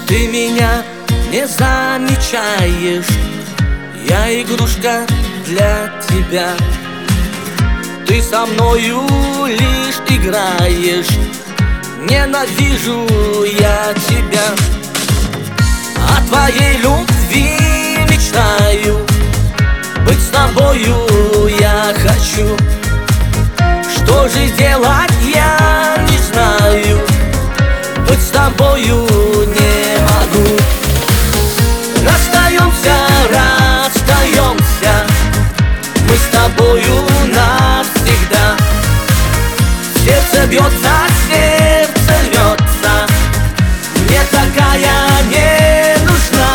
Ты меня не замечаешь, я игрушка для тебя. Ты со мною лишь играешь, ненавижу я тебя. О твоей любви мечтаю, быть с тобою я хочу. Что же делать я не знаю, быть с тобою не могу. Расстаемся, расстаемся, мы с тобою навсегда. Сердце бьется, сердце рвется, мне такая не нужна.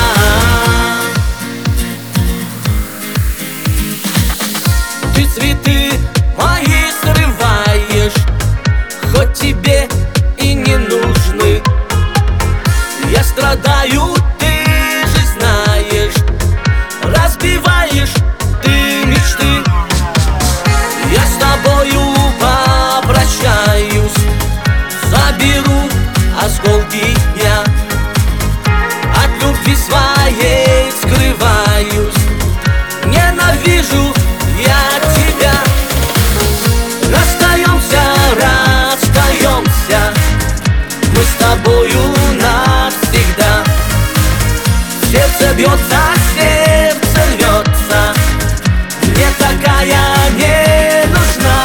Ты цветы мои срываешь, хоть тебе и не нужны. Я страдаю, ты же знаешь, разбиваешь ты мечты. Я с тобою попрощаюсь, заберу осколки я, от любви своей скрываюсь, ненавижу я тебя. Расстаемся, расстаемся, мы с тобою навсегда. Сердце бьется, сердце рвется, мне такая не нужна.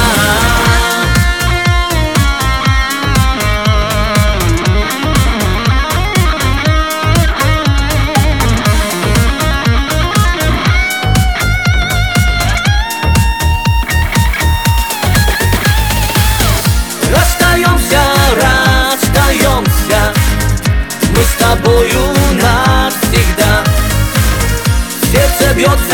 Расстаемся, расстаемся, мы с тобою навсегда. Сердце бьется,